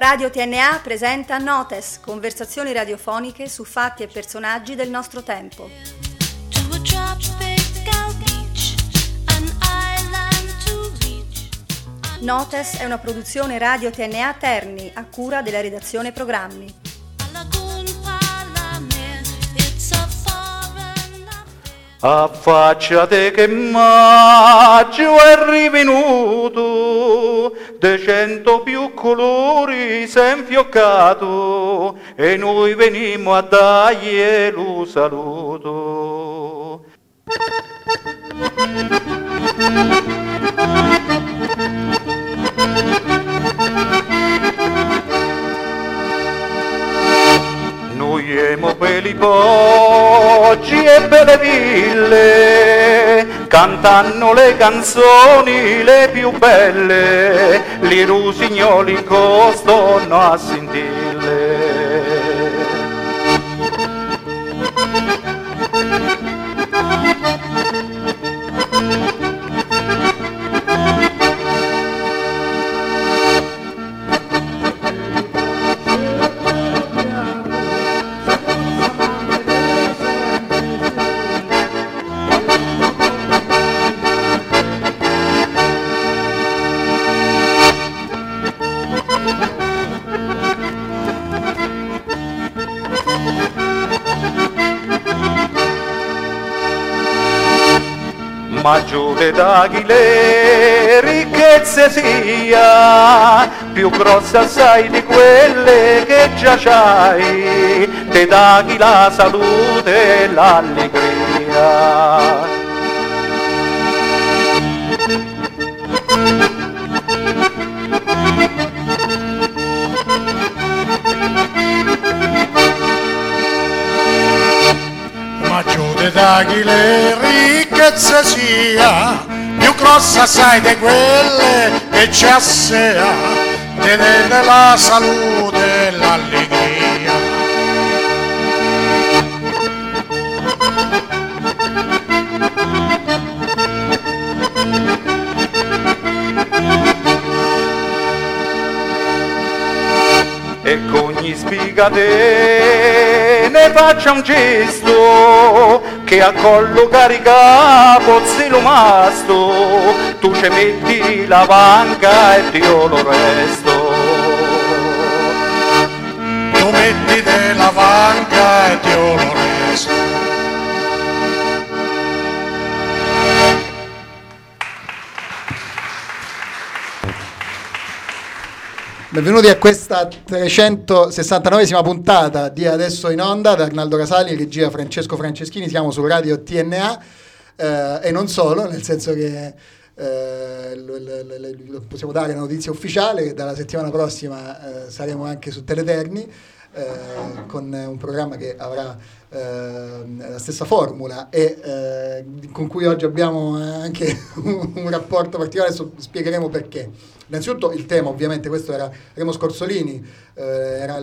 Radio TNA presenta Notes, conversazioni radiofoniche su fatti e personaggi del nostro tempo. Notes è una produzione Radio TNA Terni a cura della redazione programmi. Affacciate che maggio è rivenuto, de 100 più colori s'è infioccato, e noi venimmo a dargli lo saluto. Noi siamo per i poggi e per le ville, cantano le canzoni le più belle, li rusignoli costano a sentirle. Maggiore da chi le ricchezze sia, più grossa assai di quelle che già c'hai, te da chi la salute e l'allegria. Maggiore da chi le ricchezze sia, più grossa sai di quelle che ci assea, tenere la salute e l'allegria. E con gli spigate ne faccia un gesto, che a collo carica pozzi lo masto, tu ci metti la vanca e io lo resto. Tu metti della vanca e io lo resto. Benvenuti a questa 369esima puntata di Adesso in Onda da Arnaldo Casali, regia Francesco Franceschini. Siamo su Radio TNA e non solo, nel senso che possiamo dare la notizia ufficiale che dalla settimana prossima saremo anche su Teleterni con un programma che avrà la stessa formula e con cui oggi abbiamo anche un rapporto particolare. Adesso spiegheremo perché. Innanzitutto il tema, ovviamente, questo era Remo Scorzolini, era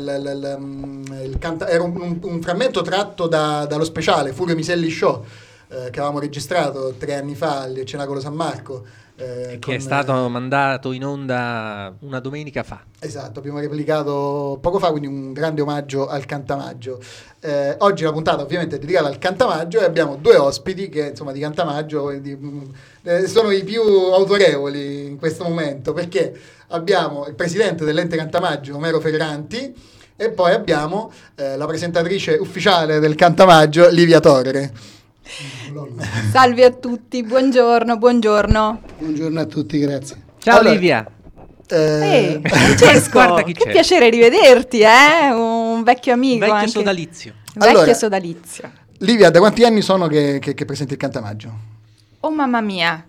un frammento tratto dallo speciale Furio Miselli Show che avevamo registrato 3 anni fa al Cenacolo San Marco. Che è stato mandato in onda una domenica fa. Esatto, abbiamo replicato poco fa, quindi un grande omaggio al Cantamaggio. Oggi la puntata ovviamente è dedicata al Cantamaggio e abbiamo 2 ospiti che insomma di Cantamaggio sono i più autorevoli in questo momento, perché abbiamo il presidente dell'ente Cantamaggio, Omero Ferranti, e poi abbiamo la presentatrice ufficiale del Cantamaggio, Livia Torre. Salve a tutti, buongiorno. Buongiorno a tutti, grazie. Ciao allora, Livia. Francesco, guarda chi che c'è. Piacere rivederti, un vecchio amico. Vecchio anche. sodalizio. Vecchio sodalizio. Livia, da quanti anni sono che presenti il Cantamaggio? Oh mamma mia,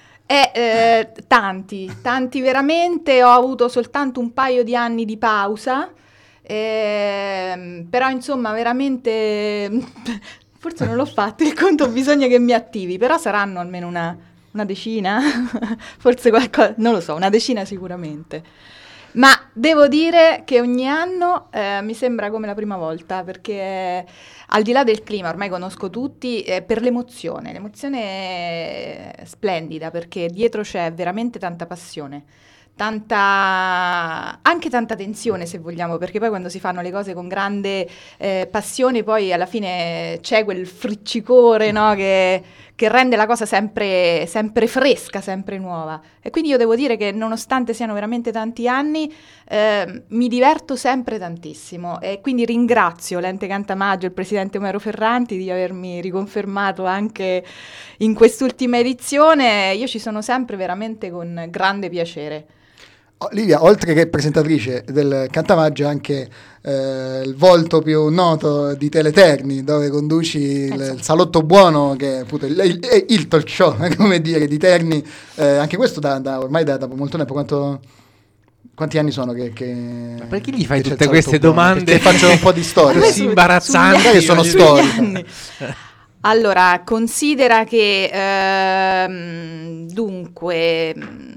tanti veramente. Ho avuto soltanto un paio di anni di pausa, però insomma veramente... Forse non l'ho fatto, il conto bisogna che mi attivi, però saranno almeno una decina, forse qualcosa, non lo so, una decina sicuramente. Ma devo dire che ogni anno mi sembra come la prima volta, perché al di là del clima, ormai conosco tutti, per l'emozione è splendida, perché dietro c'è veramente tanta passione, anche tanta tensione, se vogliamo, perché poi quando si fanno le cose con grande passione, poi alla fine c'è quel friccicore, no, che rende la cosa sempre fresca, sempre nuova. E quindi io devo dire che nonostante siano veramente tanti anni, mi diverto sempre tantissimo, e quindi ringrazio l'Ente Cantamaggio, il presidente Omero Ferranti, di avermi riconfermato anche in quest'ultima edizione. Io ci sono sempre veramente con grande piacere. Livia, oltre che presentatrice del Cantamaggio, anche il volto più noto di Teleterni, dove conduci il Salotto Buono, che è appunto il talk show, come dire, di Terni. Anche questo ormai da molto tempo. Quanti anni sono che Ma perché gli fai che tutte c'è il queste Salotto Buono? domande? Perché faccio un po' di storia. Così imbarazzanti. Che sono storie. Allora, considera che dunque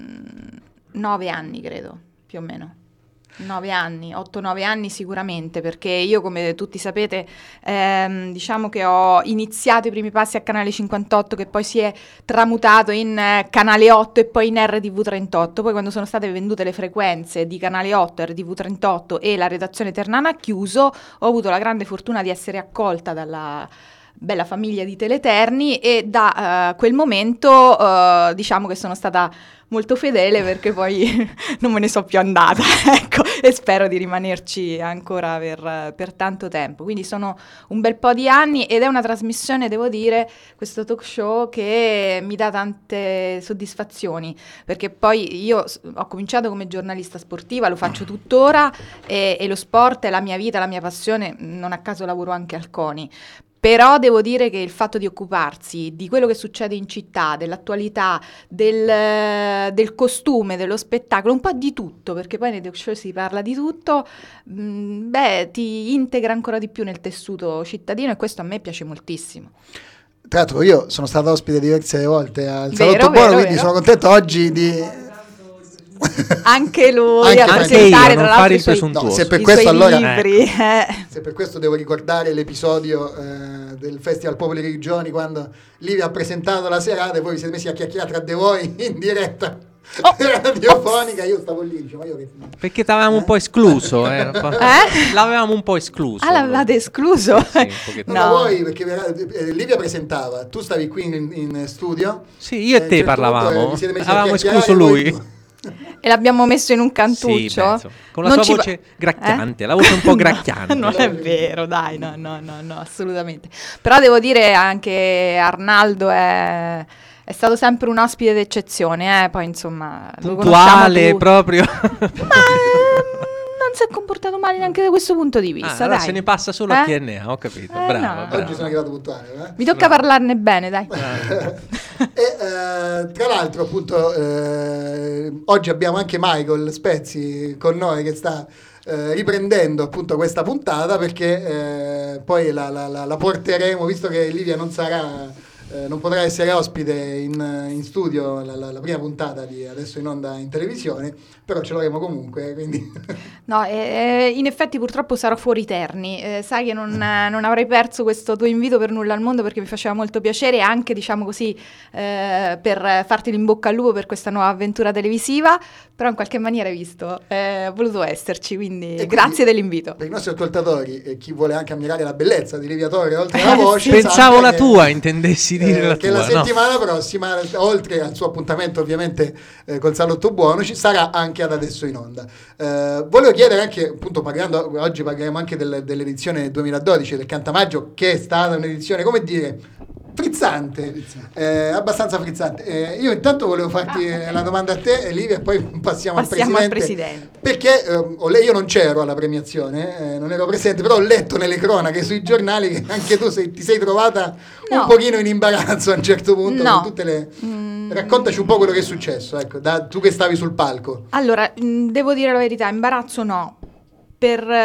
9 anni credo, più o meno. 9 anni, 8-9 anni sicuramente, perché io, come tutti sapete, diciamo che ho iniziato i primi passi a Canale 58, che poi si è tramutato in Canale 8 e poi in RTV38. Poi, quando sono state vendute le frequenze di Canale 8, RTV38 e la redazione ternana ha chiuso, ho avuto la grande fortuna di essere accolta dalla bella famiglia di Teleterni, e da quel momento diciamo che sono stata molto fedele, perché poi non me ne so più andata, ecco, e spero di rimanerci ancora per tanto tempo. Quindi sono un bel po' di anni, ed è una trasmissione, devo dire, questo talk show, che mi dà tante soddisfazioni, perché poi io ho cominciato come giornalista sportiva, lo faccio tuttora, e lo sport è la mia vita, la mia passione, non a caso lavoro anche al CONI. Però devo dire che il fatto di occuparsi di quello che succede in città, dell'attualità, del costume, dello spettacolo, un po' di tutto, perché poi nei talk show si parla di tutto, ti integra ancora di più nel tessuto cittadino, e questo a me piace moltissimo. Tra l'altro io sono stato ospite diverse volte al Vero, Salotto Buono, vero, quindi vero. sono contento oggi di... Anche lui a Anche presentare, io, tra non fare l'altro, il i suoi, presuntuoso. No, se per i questo suoi allora... libri. Se per questo devo ricordare l'episodio del Festival Popoli Regioni, quando Livia ha presentato la serata e voi vi siete messi a chiacchierare tra di voi in diretta radiofonica. Io stavo lì, dicevo, ma io che... Perché t'avevamo un po' escluso, l'avevamo un po' escluso. Ah, l'avevate escluso? Sì, un pochettino. No, No. ma voi, perché Livia presentava, tu stavi qui in studio. Sì, io e te a un certo punto, parlavamo, vi siete messi a avevamo chiacchierare escluso voi lui. due. E l'abbiamo messo in un Sì, cantuccio? penso. Con la Non sua ci voce gracchiante, la voce un po' gracchiante. Non è vero, dai, no, assolutamente. Però devo dire anche Arnaldo è stato sempre un ospite d'eccezione, poi insomma lo Puntuale conosciamo tutti. proprio. Ma non si è comportato male neanche da questo punto di vista, allora dai. se ne passa solo a TNA, ho capito. Bravo, no. bravo. Oggi sono arrivato puntuale. Mi tocca parlarne bene, dai. E tra l'altro, appunto, oggi abbiamo anche Michael Spezzi con noi, che sta riprendendo appunto questa puntata, perché poi la porteremo, visto che Livia non potrà essere ospite in studio la prima puntata di Adesso in Onda in televisione, però ce l'avremo comunque, quindi... No, in effetti purtroppo sarò fuori Terni, sai che non avrei perso questo tuo invito per nulla al mondo, perché mi faceva molto piacere, e anche, diciamo così, per farti l'in bocca al lupo per questa nuova avventura televisiva, però in qualche maniera hai visto, ho voluto esserci, quindi grazie dell'invito. Per i nostri ascoltatori e chi vuole anche ammirare la bellezza di Livia Torre oltre alla voce, Pensavo sappia la che- tua, intendessi dire la che tua. la no? settimana prossima, oltre al suo appuntamento ovviamente col Salotto Buono, ci sarà anche ad Adesso in Onda. Volevo chiedere anche, appunto, oggi parliamo anche dell'edizione 2012 del Cantamaggio, che è stata un'edizione, come dire, frizzante, abbastanza frizzante. Io intanto volevo farti la domanda a te, Livia, e poi passiamo al Presidente. Perché io non c'ero alla premiazione, non ero presente, però ho letto nelle cronache sui giornali che anche tu ti sei trovata un pochino in imbarazzo a un certo punto. No. Con tutte le... Raccontaci un po' quello che è successo, ecco, tu che stavi sul palco. Allora, devo dire la verità, imbarazzo no,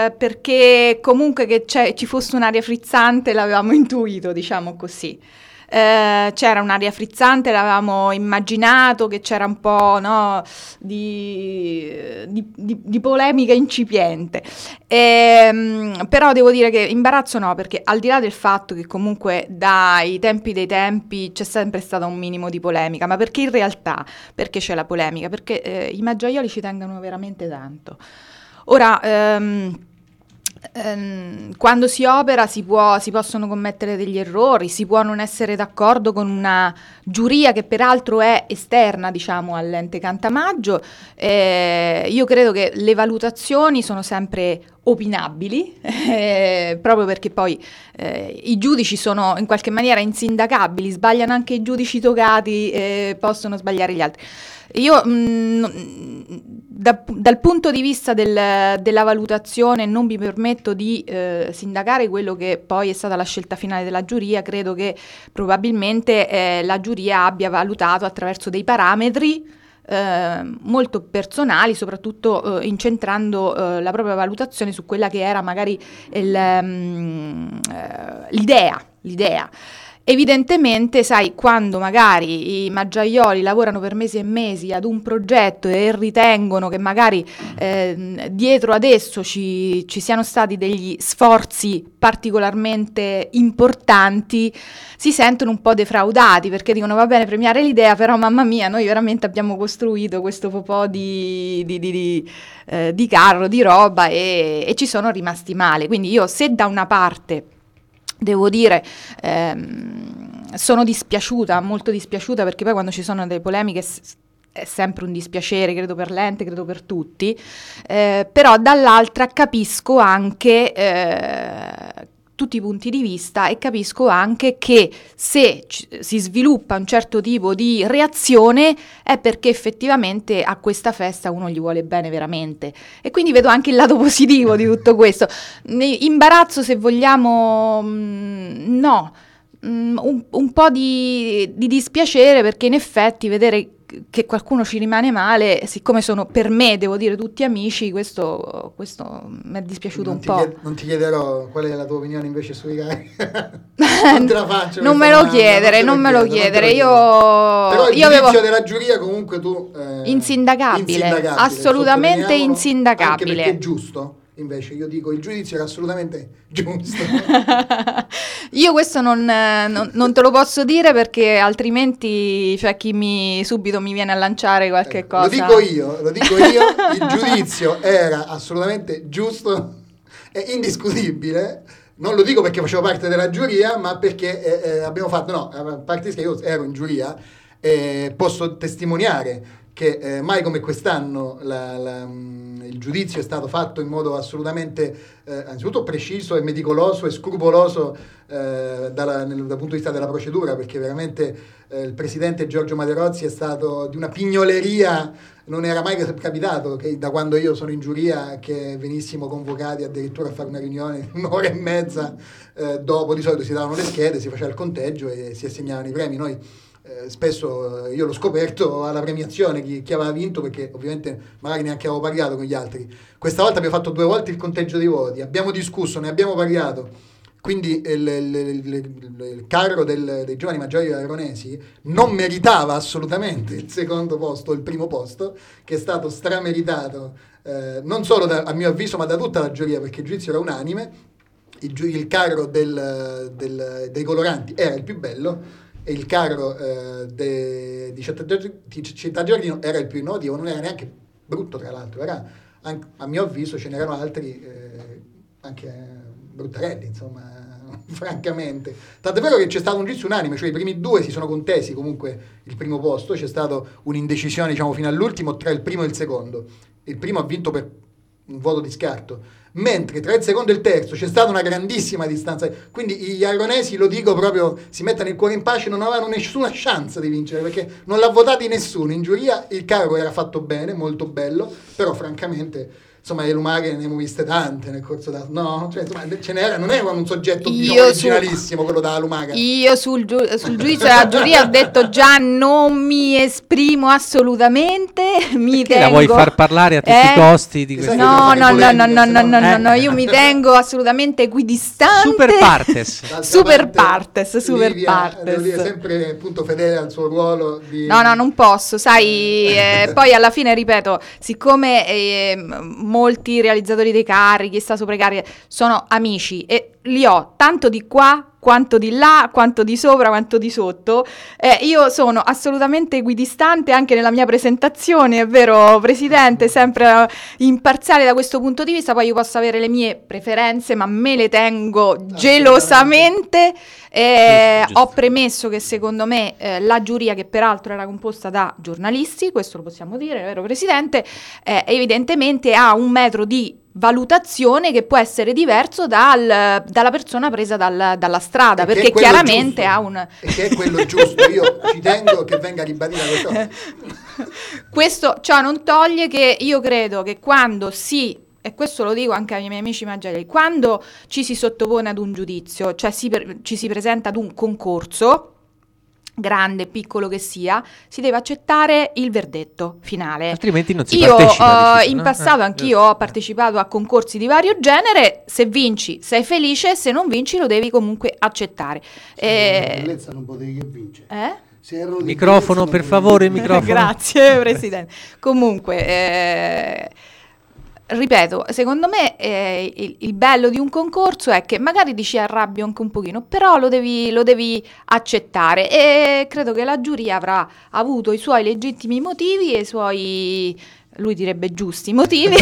perché comunque che ci fosse un'aria frizzante l'avevamo intuito, diciamo così. c'era un'aria frizzante, l'avevamo immaginato che c'era un po', no, di polemica incipiente. Però devo dire che imbarazzo no, perché al di là del fatto che comunque dai tempi dei tempi c'è sempre stata un minimo di polemica, ma perché in realtà, perché c'è la polemica? Perché i Maggiaioli ci tengono veramente tanto. Ora, quando si opera si possono commettere degli errori, si può non essere d'accordo con una giuria che peraltro è esterna, diciamo, all'ente Cantamaggio. Io credo che le valutazioni sono sempre opinabili, proprio perché poi i giudici sono in qualche maniera insindacabili, sbagliano anche i giudici togati, possono sbagliare gli altri. Io dal punto di vista della valutazione non mi permetto di sindacare quello che poi è stata la scelta finale della giuria. Credo che probabilmente la giuria abbia valutato attraverso dei parametri molto personali, soprattutto incentrando la propria valutazione su quella che era magari l'idea. Evidentemente, sai, quando magari i Maggiaioli lavorano per mesi e mesi ad un progetto e ritengono che magari dietro ad esso ci siano stati degli sforzi particolarmente importanti, si sentono un po' defraudati, perché dicono va bene premiare l'idea, però mamma mia, noi veramente abbiamo costruito questo po' di carro, di roba e ci sono rimasti male. Quindi io, se da una parte devo dire, sono dispiaciuta, molto dispiaciuta, perché poi quando ci sono delle polemiche è sempre un dispiacere, credo per l'ente, credo per tutti, però dall'altra capisco anche tutti i punti di vista e capisco anche che se si sviluppa un certo tipo di reazione è perché effettivamente a questa festa uno gli vuole bene veramente, e quindi vedo anche il lato positivo di tutto questo. Imbarazzo, se vogliamo, no, un po' di dispiacere, perché in effetti vedere che qualcuno ci rimane male, siccome sono, per me, devo dire, tutti amici, questo mi è dispiaciuto un po'. Non ti chiederò qual è la tua opinione invece sui RAI. Non te la faccio. Non me lo chiedere. Però il giudizio della giuria comunque tu... insindacabile, assolutamente insindacabile. Anche perché è giusto. Invece io dico il giudizio era assolutamente giusto. Io questo non te lo posso dire, perché altrimenti c'è chi subito mi viene a lanciare qualche cosa. Lo dico io, il giudizio era assolutamente giusto e indiscutibile. Non lo dico perché facevo parte della giuria, ma perché abbiamo fatto, a parte che io ero in giuria, posso testimoniare che mai come quest'anno il giudizio è stato fatto in modo assolutamente anzitutto preciso e meticoloso e scrupoloso dal punto di vista della procedura, perché veramente il presidente Giorgio Materozzi è stato di una pignoleria. Non era mai capitato che da quando io sono in giuria che venissimo convocati addirittura a fare una riunione un'ora e mezza dopo. Di solito si davano le schede, si faceva il conteggio e si assegnavano i premi. Noi spesso io l'ho scoperto alla premiazione chi aveva vinto, perché ovviamente magari neanche avevo parlato con gli altri. Questa volta abbiamo fatto 2 volte il conteggio dei voti, abbiamo discusso, ne abbiamo parlato, quindi il carro dei giovani Maggiaioli Aronesi non meritava assolutamente il secondo posto o il primo posto, che è stato strameritato non solo a mio avviso ma da tutta la giuria, perché il giudizio era unanime. Il carro dei coloranti era il più bello e il carro di Città Giardino era il più innovativo. Non era neanche brutto, tra l'altro, era, a mio avviso ce n'erano altri anche bruttarelli, insomma, francamente. Tant'è vero che c'è stato un giudizio unanime, cioè i primi 2 si sono contesi comunque il primo posto, c'è stato un'indecisione, diciamo, fino all'ultimo tra il primo e il secondo. Il primo ha vinto per un voto di scarto, mentre tra il secondo e il terzo c'è stata una grandissima distanza, quindi gli aronesi, lo dico proprio, si mettano il cuore in pace, non avevano nessuna chance di vincere, perché non l'ha votati nessuno. In giuria il carro era fatto bene, molto bello, però francamente insomma le lumache ne abbiamo viste tante nel corso no? Cioè, insomma, ce n'era, non era un soggetto originalissimo quello della lumaca. Io sul giudizio della giuria ho detto già non mi esprimo assolutamente, La vuoi far parlare a tutti i costi di questo? No, io mi tengo assolutamente equidistante. Super partes. Devo dire sempre appunto fedele al suo ruolo di... No, non posso, sai, poi alla fine ripeto, siccome molti realizzatori dei carri, chi sta sopra i carri sono amici e li ho tanto di qua quanto di là, quanto di sopra, quanto di sotto, io sono assolutamente equidistante anche nella mia presentazione, è vero Presidente, sempre imparziale da questo punto di vista. Poi io posso avere le mie preferenze, ma me le tengo gelosamente. Ho premesso che secondo me la giuria, che peraltro era composta da giornalisti, questo lo possiamo dire, vero Presidente, evidentemente ha un metro di valutazione che può essere diverso dalla persona presa dalla strada, perché chiaramente giusto, ha un... e che è quello giusto. Io ci tengo che venga ribadita questo. Ciò non toglie che io credo che quando e questo lo dico anche ai miei amici maggiori, quando ci si sottopone ad un giudizio, cioè ci si presenta ad un concorso, grande, piccolo che sia, si deve accettare il verdetto finale. Altrimenti non si partecipa. In passato anch'io ho partecipato a concorsi di vario genere, se vinci sei felice, se non vinci lo devi comunque accettare. Bellezza non potevi che vincere. Microfono, per favore, microfono. Grazie Presidente. Comunque... ripeto, secondo me il bello di un concorso è che magari ti arrabbi anche un pochino, però lo devi accettare, e credo che la giuria avrà avuto i suoi legittimi motivi e i suoi, lui direbbe giusti motivi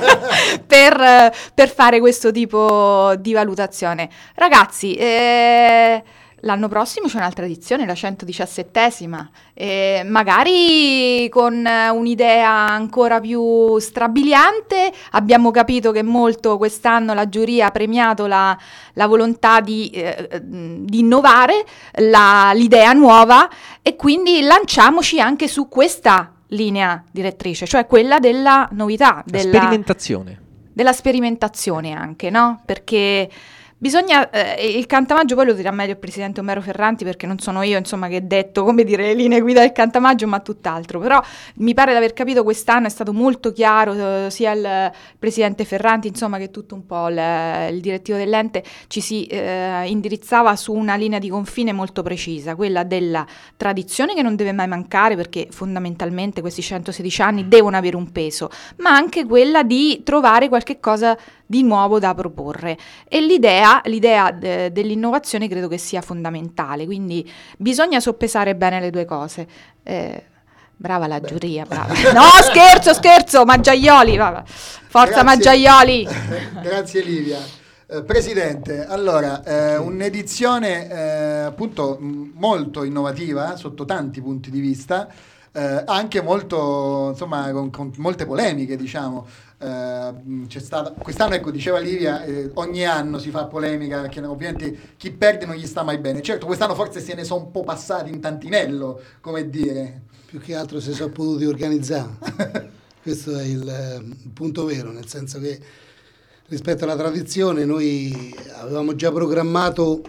per fare questo tipo di valutazione. Ragazzi, l'anno prossimo c'è un'altra edizione, la 117esima, magari con un'idea ancora più strabiliante. Abbiamo capito che molto quest'anno la giuria ha premiato la volontà di innovare, l'idea nuova, e quindi lanciamoci anche su questa linea direttrice, cioè quella della novità, della sperimentazione anche, no? Perché bisogna, il cantamaggio poi lo dirà meglio il Presidente Omero Ferranti, perché non sono io, insomma, che detto, come dire, le linee guida del cantamaggio, ma tutt'altro. Però mi pare di aver capito quest'anno è stato molto chiaro, sia il Presidente Ferranti, insomma, che tutto un po' il direttivo dell'ente ci si indirizzava su una linea di confine molto precisa, quella della tradizione, che non deve mai mancare, perché fondamentalmente questi 116 anni devono avere un peso, ma anche quella di trovare qualche cosa di nuovo da proporre, e l'idea dell'innovazione credo che sia fondamentale, quindi bisogna soppesare bene le due cose. Brava la giuria, brava. No, scherzo, Maggiaioli, forza. Grazie, Maggiaioli. Grazie Livia. Presidente, allora, un'edizione appunto molto innovativa sotto tanti punti di vista, anche molto, insomma, con molte polemiche, diciamo. C'è stata quest'anno, ecco, diceva Livia, ogni anno si fa polemica perché ovviamente chi perde non gli sta mai bene. Certo, quest'anno forse se ne sono un po' passati in tantinello, come dire, più che altro si sono potuti organizzare. Questo è il punto vero, nel senso che rispetto alla tradizione noi avevamo già programmato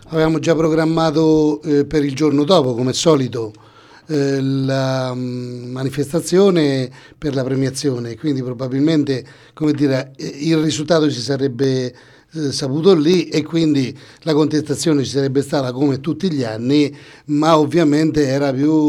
per il giorno dopo, come solito, la manifestazione per la premiazione, quindi probabilmente, come dire, il risultato si sarebbe saputo lì, e quindi la contestazione ci sarebbe stata come tutti gli anni, ma ovviamente era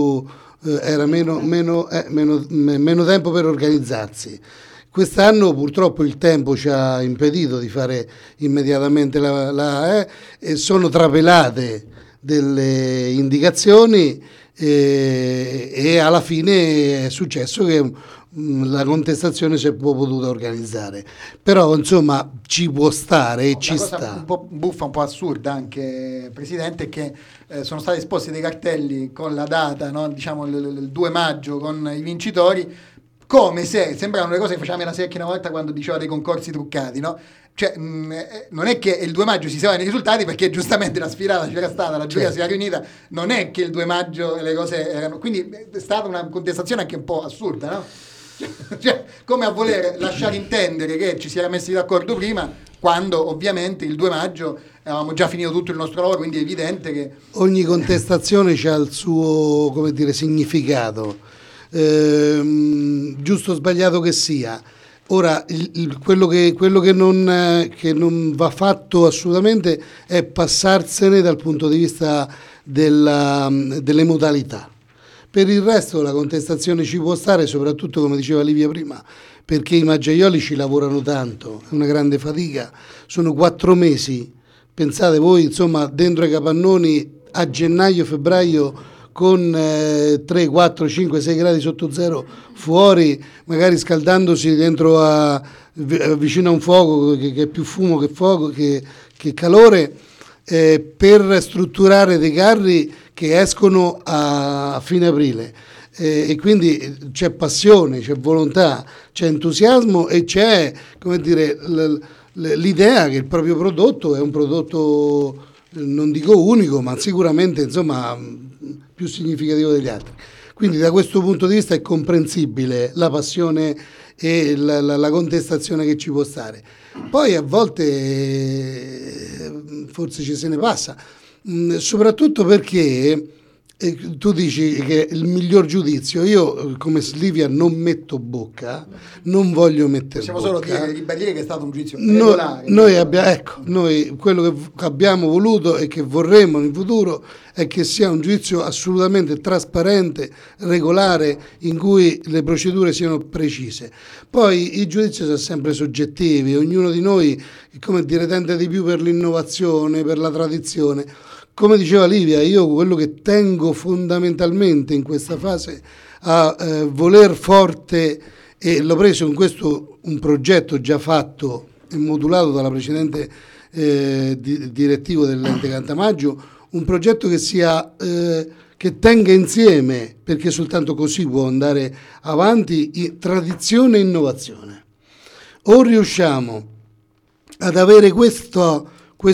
meno tempo per organizzarsi. Quest'anno purtroppo il tempo ci ha impedito di fare immediatamente e sono trapelate delle indicazioni, e alla fine è successo che la contestazione si è potuta organizzare, però insomma ci può stare e ci sta. Un po' buffa, un po' assurda anche, Presidente, che sono stati esposti dei cartelli con la data, no? Diciamo il 2 maggio con i vincitori, come se sembravano le cose che facevamo la Secchi una volta quando diceva dei concorsi truccati, no? Cioè, non è che il 2 maggio si sapevano i risultati, perché giustamente la sfilata c'era stata, la giuria si era riunita, non è che il 2 maggio le cose erano, quindi è stata una contestazione anche un po' assurda, no? Cioè, come a voler lasciare intendere che ci si era messi d'accordo prima, quando ovviamente il 2 maggio avevamo già finito tutto il nostro lavoro, quindi è evidente che... Ogni contestazione ha il suo, come dire, significato, giusto o sbagliato che sia. Ora, quello che non va fatto assolutamente è passarsene dal punto di vista delle modalità. Per il resto la contestazione ci può stare, soprattutto come diceva Livia prima, perché i maggaioli ci lavorano tanto, è una grande fatica, sono 4 mesi, pensate voi, insomma, dentro ai capannoni a gennaio-febbraio con 3, 4, 5, 6 gradi sotto zero fuori, magari scaldandosi dentro vicino a un fuoco che è più fumo che fuoco, che calore, per strutturare dei carri che escono a fine aprile. E quindi c'è passione, c'è volontà, c'è entusiasmo e c'è, come dire, l'idea che il proprio prodotto è un prodotto, non dico unico, ma sicuramente, insomma, più significativo degli altri. Quindi da questo punto di vista è comprensibile la passione e la contestazione che ci può stare. Poi a volte forse ci se ne passa, soprattutto perché tu dici che il miglior giudizio, io come Livia non metto bocca, non voglio mettere Possiamo bocca. solo ribadire che è stato un giudizio regolare. Noi quello che abbiamo voluto e che vorremmo in futuro è che sia un giudizio assolutamente trasparente, regolare, in cui le procedure siano precise. Poi i giudizi sono sempre soggettivi, ognuno di noi, come dire, tende di più per l'innovazione, per la tradizione. Come diceva Livia, io quello che tengo fondamentalmente in questa fase a voler forte, e l'ho preso in questo un progetto già fatto e modulato dalla precedente direttivo dell'ente Cantamaggio, un progetto che sia che tenga insieme, perché soltanto così può andare avanti, tradizione e innovazione. O riusciamo ad avere questo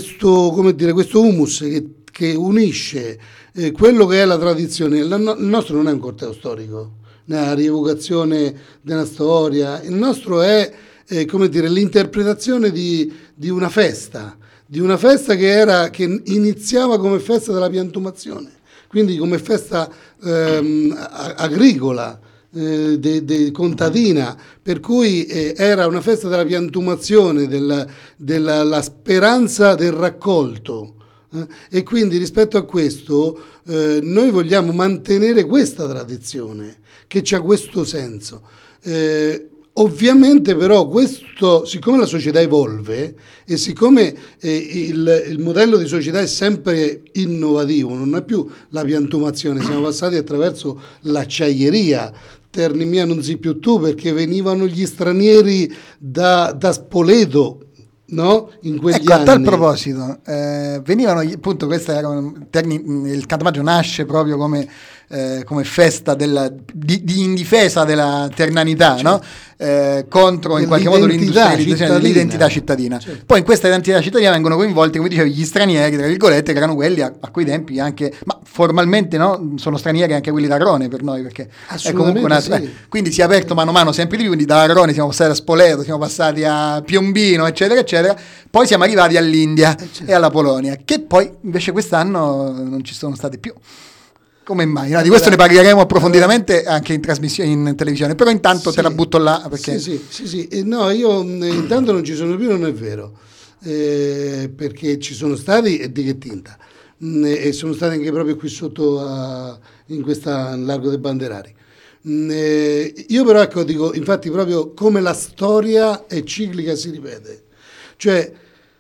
humus che unisce quello che è la tradizione. Il nostro non è un corteo storico, una rievocazione della storia, il nostro è l'interpretazione di una festa che iniziava come festa della piantumazione, quindi come festa agricola, contadina, per cui era una festa della piantumazione, della speranza del raccolto. E quindi rispetto a questo noi vogliamo mantenere questa tradizione che ha questo senso. Ovviamente però questo, siccome la società evolve e siccome il modello di società è sempre innovativo, non è più la piantumazione, siamo passati attraverso l'acciaieria. Terni mia non si più tu, perché venivano gli stranieri da Spoleto, no? In quegli anni. A tal proposito, venivano appunto, questa era il Cantamaggio nasce proprio come festa in difesa della ternanità, certo, no? Contro in qualche modo l'industrializzazione dell'identità cittadina. Certo. Poi in questa identità cittadina vengono coinvolti, come dicevi, gli stranieri, tra virgolette, che erano quelli a quei tempi anche, ma formalmente no, sono stranieri anche quelli d'Arrone per noi, perché è comunque una, sì. Quindi si è aperto mano a mano sempre di più, quindi da Arrone siamo passati a Spoleto, siamo passati a Piombino, eccetera eccetera, poi siamo arrivati all'India, certo, e alla Polonia, che poi invece quest'anno non ci sono state più. Come mai? No, di questo ne parleremo approfonditamente anche in trasmissione, in televisione, però intanto te la butto là. Perché... Sì. No, io intanto non ci sono più, non è vero, perché ci sono stati e di che tinta, e sono stati anche proprio qui sotto in questa Largo dei Banderari. Io però dico, infatti, proprio come la storia è ciclica, si ripete, cioè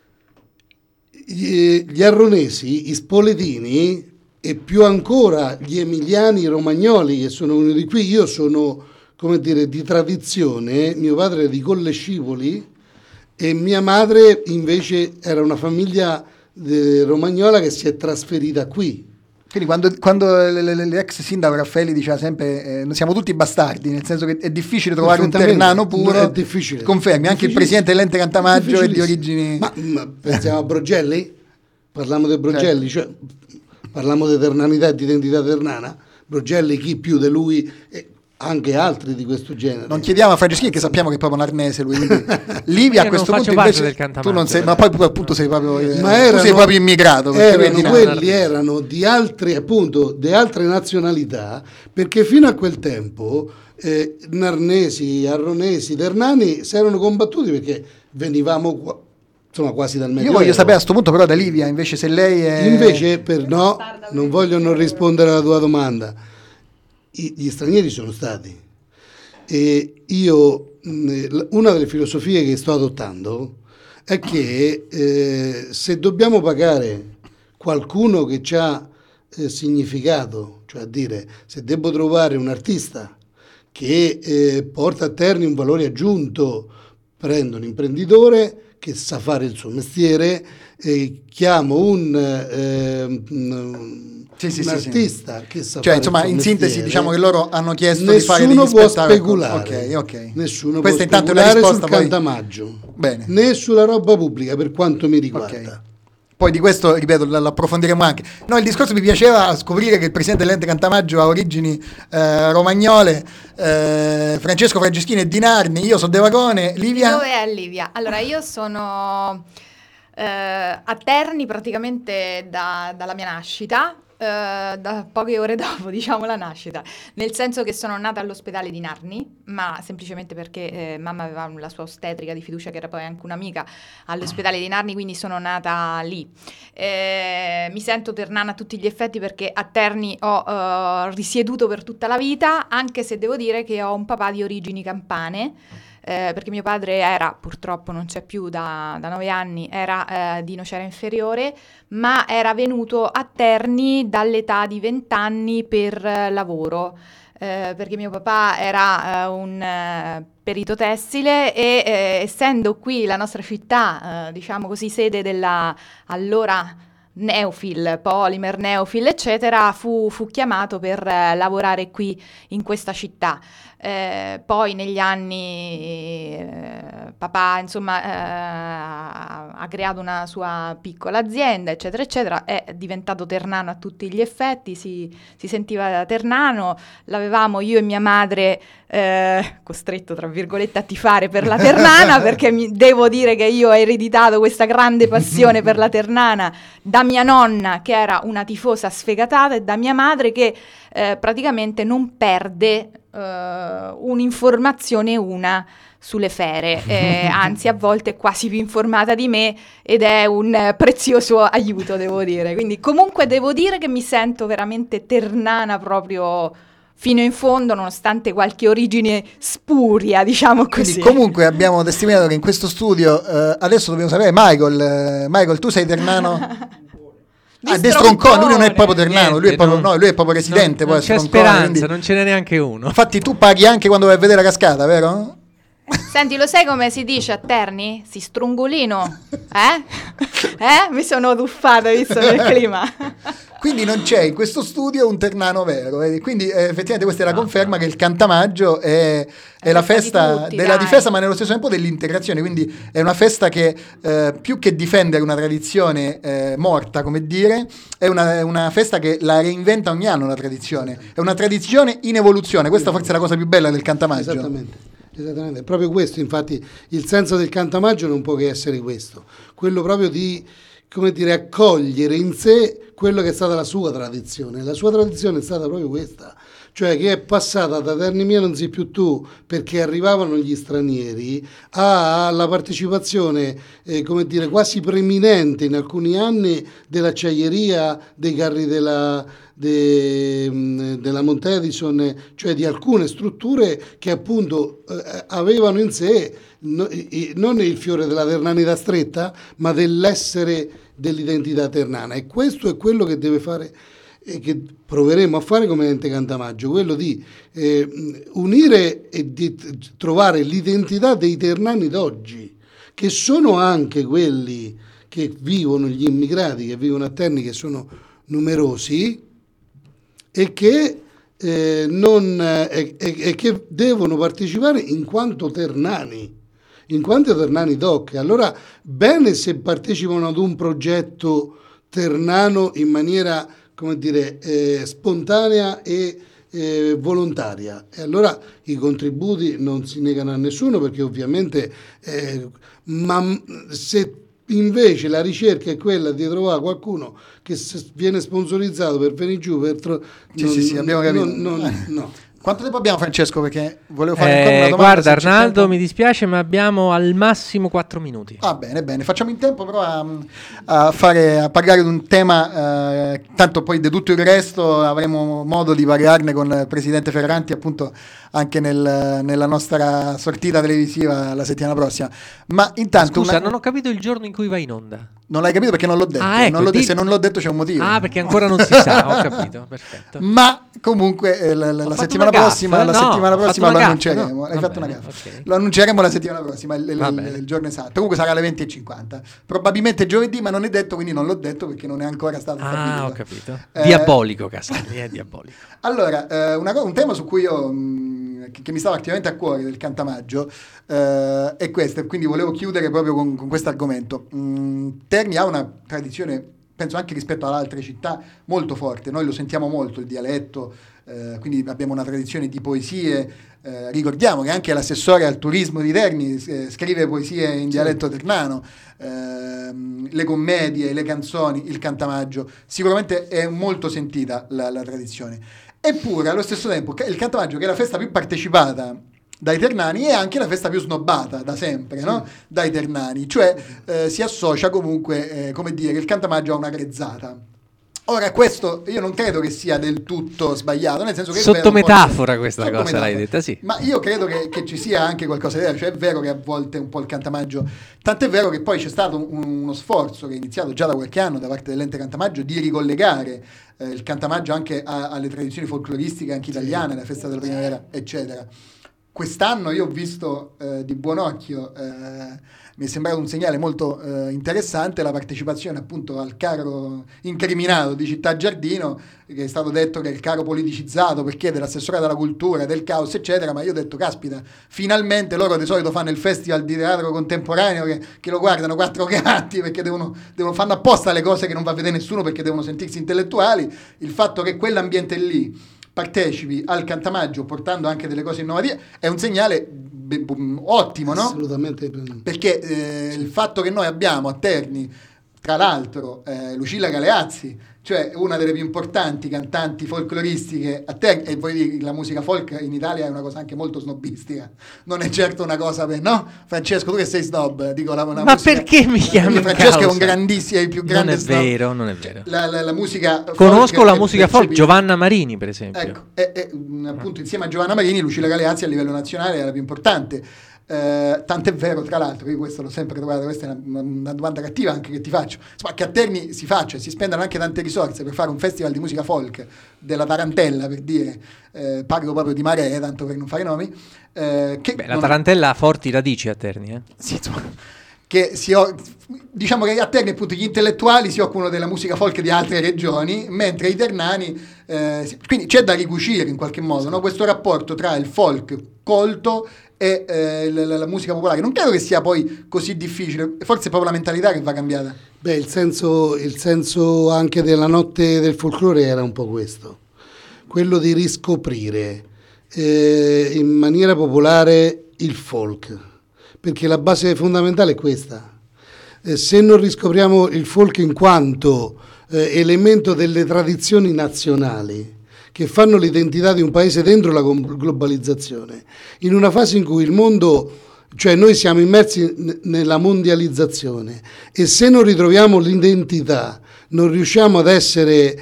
gli arronesi, i spoletini, e più ancora gli emiliani, i romagnoli, che sono venuti qui. Io sono, di tradizione, mio padre era di Collescivoli e mia madre invece era una famiglia romagnola che si è trasferita qui. Quindi quando l'ex sindaco Raffaelli diceva sempre siamo tutti bastardi, nel senso che è difficile trovare un ternano puro, è difficile. Confermi, anche il presidente dell'ente Cantamaggio è di origini... Ma pensiamo a Brogelli? Parliamo di Brogelli, certo. Cioè... Parliamo di ternanità e di identità ternana. Brogelli, chi più di lui? anche altri di questo genere. Non chiediamo a Franceschini, che sappiamo che è proprio un arnese lui. Livia a Io questo non punto faccio parte invece del cantamaggio, tu non sei, però. ma poi appunto sei proprio Ma tu sei proprio immigrato, quelli erano di altri, appunto, di altre nazionalità, perché fino a quel tempo narnesi, arronesi, ternani si erano combattuti perché venivamo insomma quasi dal Medioevo. Io voglio sapere a questo punto però da Livia, invece se lei è... Invece no, non voglio non rispondere alla tua domanda. Gli stranieri sono stati. E io, una delle filosofie che sto adottando è che se dobbiamo pagare qualcuno che ci ha significato, cioè a dire, se devo trovare un artista che porta a Terni un valore aggiunto, prendo un imprenditore che sa fare il suo mestiere, chiamo un artista che sa fare insomma, il suo in sintesi mestiere. diciamo che loro hanno chiesto di fare degli Nessuno può spettacoli. speculare. Ok. Nessuno Questa può intanto è la speculare risposta sul poi... cantamaggio. Bene. Né sulla roba pubblica, per quanto mi riguarda. Ok. Poi di questo, ripeto, l'approfondiremo anche. No, il discorso mi piaceva scoprire che il presidente dell'ente Cantamaggio ha origini romagnole, Francesco Franceschini è di Narni, io sono De Vagone, Livia? Dove è Livia? Allora, io sono a Terni praticamente dalla mia nascita, da poche ore dopo, diciamo, la nascita, nel senso che sono nata all'ospedale di Narni, ma semplicemente perché mamma aveva la sua ostetrica di fiducia, che era poi anche un'amica, all'ospedale di Narni, quindi sono nata lì. Mi sento ternana a tutti gli effetti perché a Terni ho risieduto per tutta la vita, anche se devo dire che ho un papà di origini campane, perché mio padre era, purtroppo non c'è più da 9 anni, era di Nocera Inferiore, ma era venuto a Terni dall'età di 20 anni per lavoro, perché mio papà era un perito tessile e essendo qui la nostra città, diciamo così, sede della allora Neofil, Polymer, Neofil, eccetera, fu chiamato per lavorare qui in questa città. Poi negli anni papà insomma ha creato una sua piccola azienda, eccetera eccetera, è diventato ternano a tutti gli effetti, si sentiva ternano, l'avevamo io e mia madre costretto tra virgolette a tifare per la Ternana perché devo dire che io ho ereditato questa grande passione per la Ternana da mia nonna, che era una tifosa sfegatata, e da mia madre, che praticamente non perde un'informazione sulle fere, anzi a volte è quasi più informata di me ed è un prezioso aiuto, devo dire. Quindi comunque devo dire che mi sento veramente ternana proprio fino in fondo, nonostante qualche origine spuria, diciamo così. Quindi comunque abbiamo testimoniato che in questo studio adesso dobbiamo sapere, Michael, tu sei ternano? Destroncone, lui non è proprio ternano, lui è proprio residente. Non c'è speranza, quindi non ce n'è neanche uno. Infatti tu paghi anche quando vai a vedere la cascata, vero? Senti, lo sai come si dice a Terni? Si strungolino? Mi sono tuffata, visto il clima. Quindi non c'è in questo studio un ternano vero. Quindi effettivamente questa è la conferma che il Cantamaggio è la festa della difesa, ma nello stesso tempo dell'integrazione. Quindi è una festa che più che difendere una tradizione morta, come dire, è una festa che la reinventa ogni anno la tradizione. È una tradizione in evoluzione. Questa forse è la cosa più bella del Cantamaggio. Esattamente, proprio questo, infatti il senso del Cantamaggio non può che essere questo, quello proprio di, come dire, accogliere in sé quello che è stata la sua tradizione. La sua tradizione è stata proprio questa, cioè che è passata da Terni mia non sei più tu, perché arrivavano gli stranieri, alla partecipazione come dire quasi preminente in alcuni anni dell'acciaieria, dei carri della Mount Edison, cioè di alcune strutture che appunto avevano in sé non il fiore della ternanità stretta, ma dell'essere dell'identità ternana. E questo è quello che deve fare e che proveremo a fare come ente Cantamaggio, quello di unire e di trovare l'identità dei ternani d'oggi, che sono anche quelli che vivono, gli immigrati che vivono a Terni, che sono numerosi e che che devono partecipare in quanto ternani doc. Allora bene se partecipano ad un progetto ternano in maniera, come dire, spontanea e volontaria, e allora i contributi non si negano a nessuno, perché ovviamente ma se invece la ricerca è quella di trovare qualcuno che viene sponsorizzato per venire giù sì, abbiamo capito. No. Quanto tempo abbiamo, Francesco? Perché volevo fare ancora una domanda. Guarda Arnaldo, mi dispiace, ma abbiamo al massimo 4 minuti. Bene, facciamo in tempo però a parlare di un tema, tanto poi di tutto il resto avremo modo di parlarne con il Presidente Ferranti appunto anche nella nostra sortita televisiva la settimana prossima. Ma intanto scusa, non ho capito il giorno in cui vai in onda. Non l'hai capito perché non l'ho detto. Ecco, se non l'ho detto c'è un motivo. Perché ancora non si sa, ho capito, perfetto. Ma comunque la settimana prossima lo annunceremo. No, Hai fatto bene, una gaffa. okay. Lo annunceremo la settimana prossima, il giorno esatto. Comunque sarà alle 20:50. Probabilmente giovedì, ma non è detto, quindi non l'ho detto perché non è ancora stato stabilito. Ho capito. Diabolico, Castelli, è diabolico. Allora, un tema su cui io che mi stava attivamente a cuore del Cantamaggio è questo, e quindi volevo chiudere proprio con questo argomento. Terni ha una tradizione, penso anche rispetto ad altre città, molto forte. Noi lo sentiamo molto il dialetto, quindi abbiamo una tradizione di poesie. Ricordiamo che anche l'assessore al turismo di Terni scrive poesie in dialetto ternano, le commedie, le canzoni, il Cantamaggio. Sicuramente è molto sentita la tradizione. Eppure allo stesso tempo il Cantamaggio, che è la festa più partecipata dai ternani, è anche la festa più snobbata da sempre, no? Dai ternani, cioè si associa comunque, come dire, il Cantamaggio a una grezzata. Ora, questo io non credo che sia del tutto sbagliato, nel senso che sotto metafora questa cosa l'hai detta, sì. Ma io credo che ci sia anche qualcosa di vero, cioè è vero che a volte un po' il Cantamaggio, tant'è vero che poi c'è stato uno sforzo che è iniziato già da qualche anno da parte dell'ente Cantamaggio di ricollegare il Cantamaggio anche alle tradizioni folcloristiche anche italiane, la festa della primavera, eccetera. Quest'anno io ho visto di buon occhio, mi è sembrato un segnale molto interessante, la partecipazione appunto al caro incriminato di Città Giardino, che è stato detto che è il caro politicizzato perché dell'assessorato alla cultura, del caos eccetera, ma io ho detto caspita, finalmente loro di solito fanno il festival di teatro contemporaneo che lo guardano 4 gatti perché fanno apposta le cose che non va a vedere nessuno perché devono sentirsi intellettuali. Il fatto che quell'ambiente lì partecipi al Cantamaggio portando anche delle cose innovative è un segnale ottimo, no? Assolutamente. Perché il fatto che noi abbiamo a Terni, tra l'altro, Lucilla Galeazzi, cioè una delle più importanti cantanti folcloristiche a Terni, e voi dire, la musica folk in Italia è una cosa anche molto snobistica, non è certo una cosa no? Francesco, tu che sei snob, dico la ma musica, perché mi chiami Francesco è un grandissimo, è il più grande snob. Non è vero. La musica conosco folk la musica folk, Giovanna Marini per esempio. Ecco, appunto insieme a Giovanna Marini, Lucilla Galeazzi a livello nazionale è la più importante. Tant'è vero, tra l'altro, io questo l'ho sempre trovato, questa è una domanda cattiva anche che ti faccio, insomma, che a Terni si faccia e si spendano anche tante risorse per fare un festival di musica folk della Tarantella, per dire, parlo proprio di maree, tanto per non fare nomi. La Tarantella ha forti radici a Terni, Sì, insomma, che diciamo che a Terni appunto gli intellettuali si occupano della musica folk di altre regioni, mentre i ternani quindi c'è da ricucire in qualche modo, no? Questo rapporto tra il folk colto e la musica popolare. Non credo che sia poi così difficile, forse è proprio la mentalità che va cambiata. Beh, il senso anche della notte del folklore era un po' questo, quello di riscoprire in maniera popolare il folk, perché la base fondamentale è questa. Se non riscopriamo il folk in quanto elemento delle tradizioni nazionali che fanno l'identità di un paese dentro la globalizzazione, in una fase in cui il mondo, cioè noi siamo immersi nella mondializzazione, e se non ritroviamo l'identità non riusciamo ad essere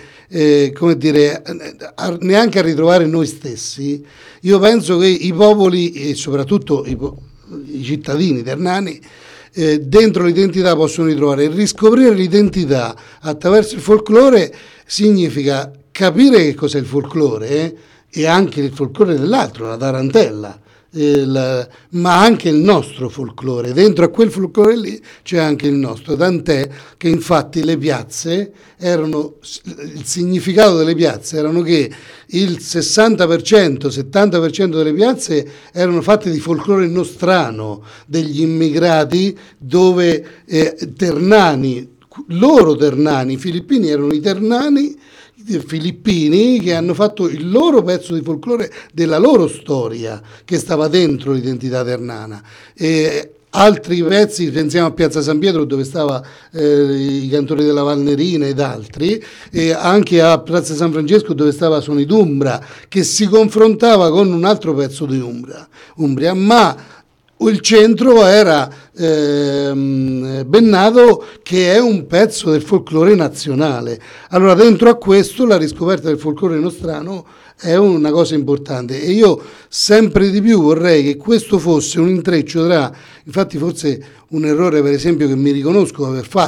neanche a ritrovare noi stessi. Io penso che i popoli e soprattutto i cittadini ternani dentro l'identità possono ritrovare. Riscoprire l'identità attraverso il folklore significa capire che cos'è il folklore e anche il folklore dell'altro, la tarantella, ma anche il nostro folklore. Dentro a quel folklore lì c'è anche il nostro, tant'è che infatti le piazze il significato delle piazze erano che il 60%, 70% delle piazze erano fatte di folklore nostrano, degli immigrati, dove ternani, i filippini erano i ternani filippini che hanno fatto il loro pezzo di folklore della loro storia che stava dentro l'identità ternana. Altri pezzi, pensiamo a Piazza San Pietro dove stava i cantori della Valnerina ed altri, e anche a Piazza San Francesco dove stava Suoni d'Umbra, che si confrontava con un altro pezzo di Umbria, ma il centro era Bennato, che è un pezzo del folklore nazionale. Allora dentro a questo la riscoperta del folklore nostrano è una cosa importante, e io sempre di più vorrei che questo fosse un intreccio tra, infatti forse un errore per esempio che mi riconosco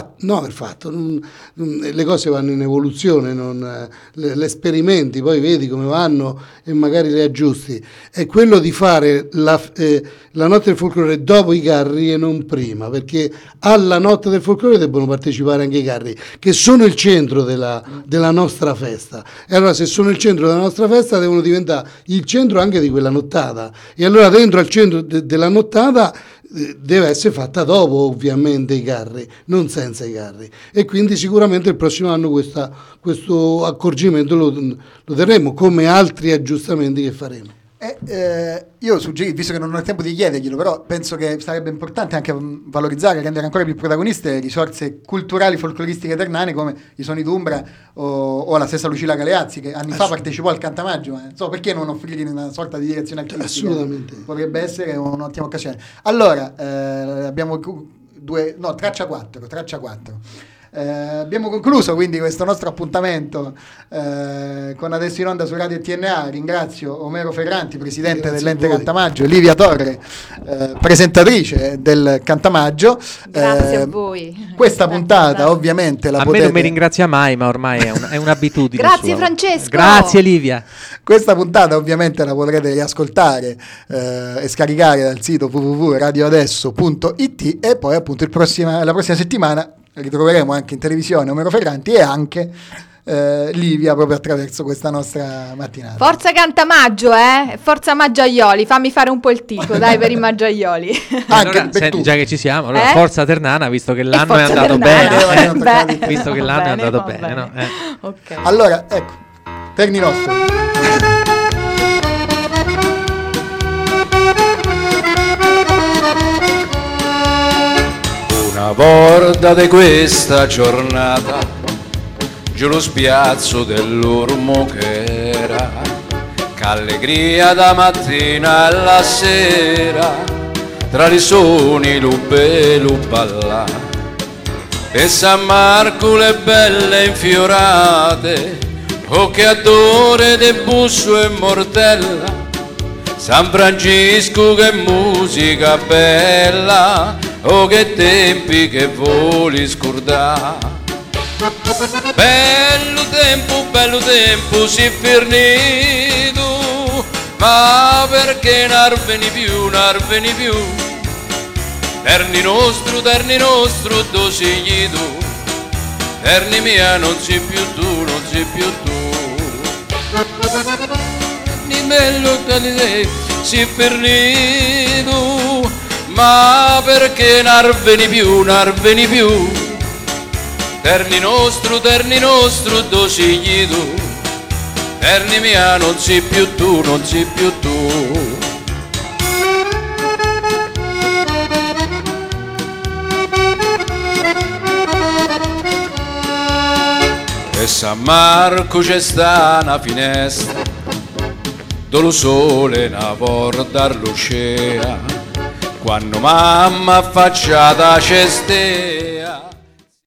le cose vanno in evoluzione, le sperimenti, poi vedi come vanno e magari le aggiusti, è quello di fare la notte del folklore dopo i carri e non prima, perché alla notte del folklore debbono partecipare anche i carri, che sono il centro della nostra festa, e allora se sono il centro della nostra festa devono diventare il centro anche di quella nottata, e allora dentro al centro della nottata deve essere fatta dopo ovviamente i carri, non senza i carri, e quindi sicuramente il prossimo anno questo accorgimento lo terremo, come altri aggiustamenti che faremo. Io suggerisco, visto che non ho tempo di chiederglielo, però penso che sarebbe importante anche valorizzare, rendere ancora più protagoniste risorse culturali folcloristiche ternane come i Suoni d'Umbra o la stessa Lucilla Galeazzi, che anni fa partecipò al Cantamaggio, ma so perché non offrirgli una sorta di direzione artistica. Assolutamente. Potrebbe essere un'ottima occasione. Allora, abbiamo traccia 4. Abbiamo concluso quindi questo nostro appuntamento con Adesso in Onda su Radio TNA. Ringrazio Omero Ferranti, presidente dell'ente Cantamaggio, Livia Torre, presentatrice del Cantamaggio. Grazie a voi. Questa puntata ovviamente la a potete... me non mi ringrazia mai, ma ormai è un'abitudine. Grazie sua. Francesco. Grazie Livia. Questa puntata ovviamente la potrete riascoltare e scaricare dal sito www.radioadesso.it, e poi appunto la prossima settimana ritroveremo anche in televisione Omero Ferranti e anche Livia, proprio attraverso questa nostra mattinata. Forza Cantamaggio, forza Maggiaioli, fammi fare un po' il tifo, dai, per i Maggiaioli. Allora, già che ci siamo, allora forza Ternana, visto che l'anno è andato Ternana. bene, visto che l'anno è andato bene, no? Okay. Allora, ecco, terni nostri. Una volta di questa giornata, giù lo spiazzo dell'Ormo che era, qu'allegria da mattina alla sera, tra i suoni l'ubbe balla, e San Marco le belle infiorate, o che adore de busso e mortella, San Francisco che musica bella, oh che tempi che voli scordà. Bello tempo si finito, ma perché n'arveni più terni nostro do sigli tu, terni mia non si più tu ni bello che si finito, ma perché n'arveni più terni nostro do sigli tu, terni mia non si più tu e San Marco c'è sta una finestra dove lo sole na porta all'uscea, quando mamma affacciata c'è ste